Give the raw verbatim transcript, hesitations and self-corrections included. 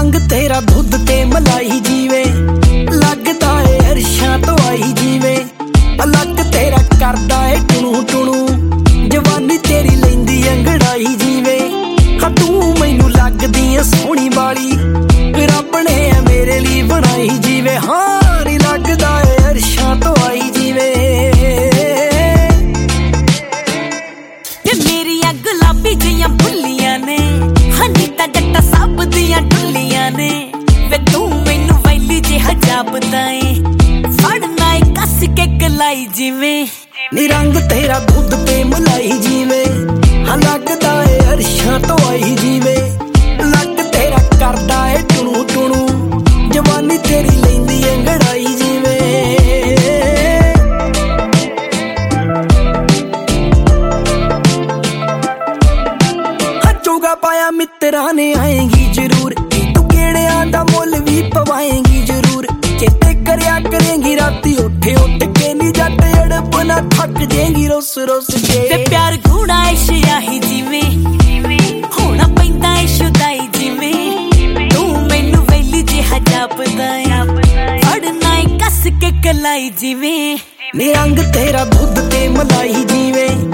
रंग तेरा दुध ते मलाई जीवे, लगदा है अरशां तो आई जीवे। अलग तेरा करदा है टुणू टुणू, जवानी तेरी लैंदी अंगड़ाई जीवे। हाँ तू मैनू लगदी है सोहनी वाली, रब ने मेरे लिए बनाई जीवे। हाँ नी लगदा है अरशां तो आई जीवे। मेरिया गुलाबी जियां बुल्लियां ने, हनीता जट्टा सब दियां डुल्लियां ने। वे तू मैनू वैली जिहा जापदा ए, फड़ना ए कस के गलाई जिवें। नी रंग तेरा दुध ते मलाई जीवे, हाँ लगदा है अरशां तो आई जीवे। लग तेरा करदा है टुणू टुणू, जवानी तेरी लैंदी अंगड़ाई जीवे। चोगा पाया मित्रा ने आएगी जरूर, तू केड़ियां दा मुल भी पवाएगी जरूर। चेते करया करेंगी राती उठे उठ के, नी जट अड़प ना थक जाएगी रोस रोस के। ते प्यार घूड़ा ऐ शयाही जिवें, होना पैंदा ऐ शुदाई जिवें। तू मैनू वैली जिहा जापदा ए, फड़ना ए कस के कलाई जिवें। नी रंग तेरा दुध ते मलाई जीवे,